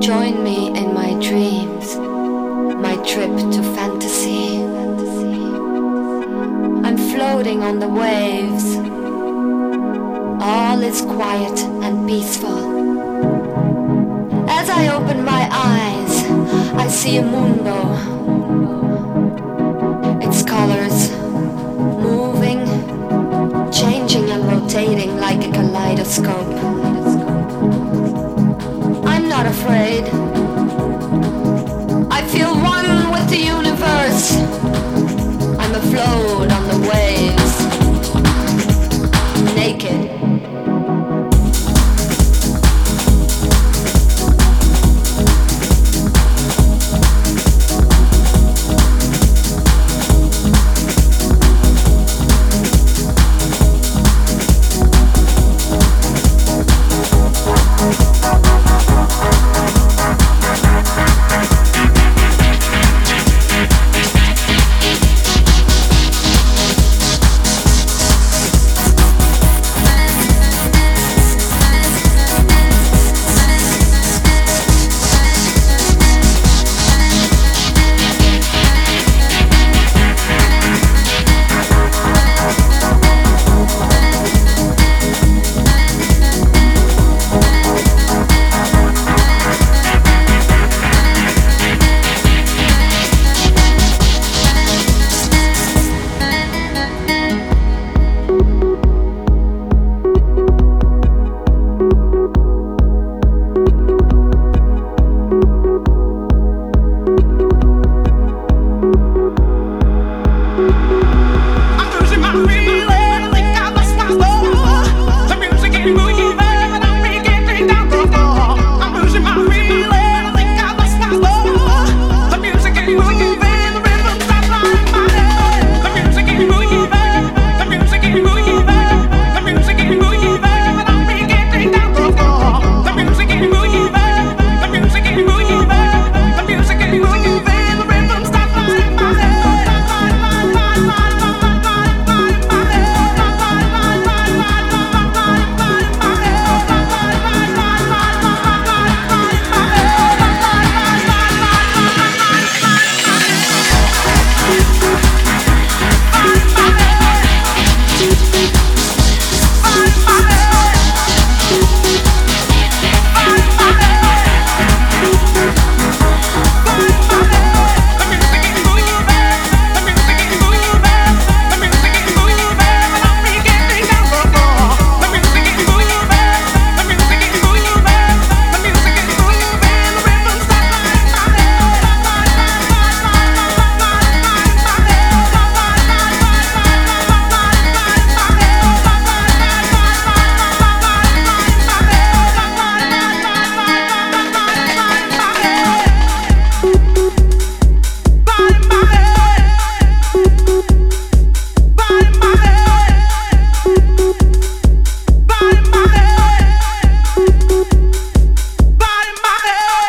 Join me in my dreams, my trip to fantasy. I'm floating on the waves. All is quiet and peaceful. As I open my eyes, I see a mundo. Its colors moving, changing and rotating like a kaleidoscope. I'm not afraid.